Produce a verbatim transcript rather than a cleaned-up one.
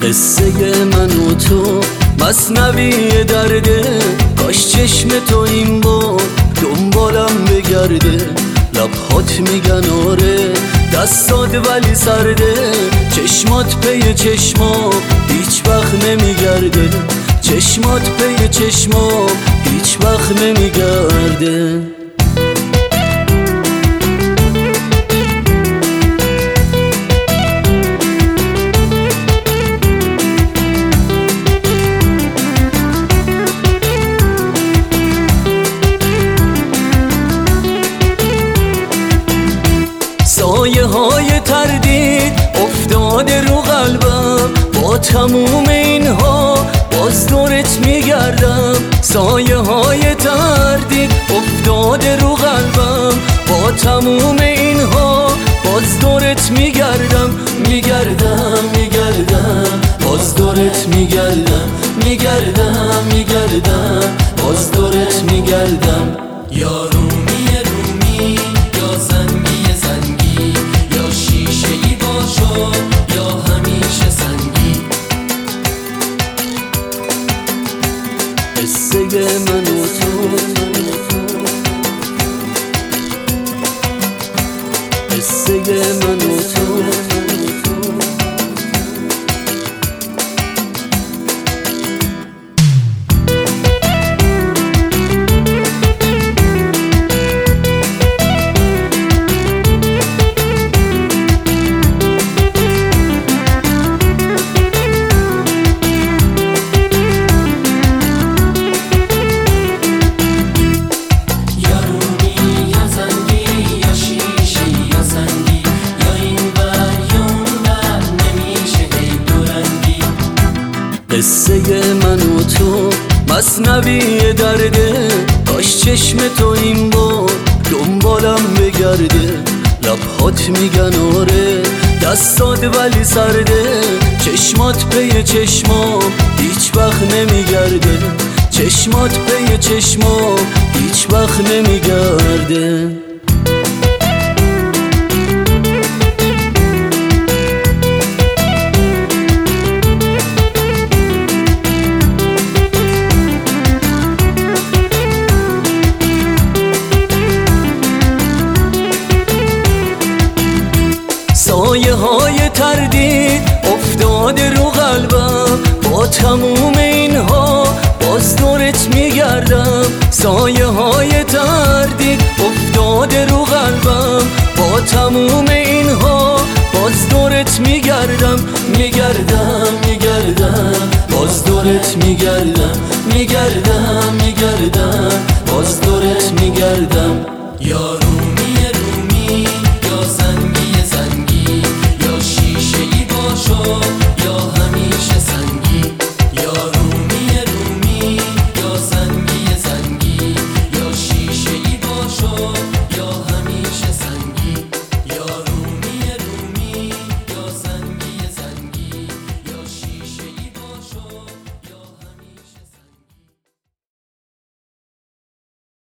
قصه من و تو مثنوی درده، کاش چشم تو این بار دنبالم بگرده. لبهات میگن آره، دستات ولی سرده، چشمات پی چشما هیچ وقت نمیگرده، چشمات پی چشما هیچ وقت نمیگرده. سایه های تردید افتاده رو قلبم، با تموم اینها باز دورت میگردم. سایه های تردید افتاده رو قلبم، با تموم اینها باز دورت میگردم. میگردم میگردم باز دورت میگردم، میگردم میگردم باز دورت میگردم. یا رومی رومی یا زنگی زنگی، یا شیشه ای باشو یا همیشه سنگی. قصه من و تو، قصه من و تو. قصه من و تو مثنوی درده، کاش چشم تو این بار دنبالم بگرده. لبهات میگن آره، دستات ولی سرده، چشمات پی چشما هیچ وقت نمیگرده، چشمات پی چشما هیچ وقت نمیگرده. سایه های تردید افتاده رو قلبم، با تموم اینها باز دورت میگردم. سایه های تردید افتاده رو قلبم، با تموم اینها باز دورت میگردم. میگردم میگردم باز دورت میگردم، میگردم میگردم باز دورت میگردم. یا رومی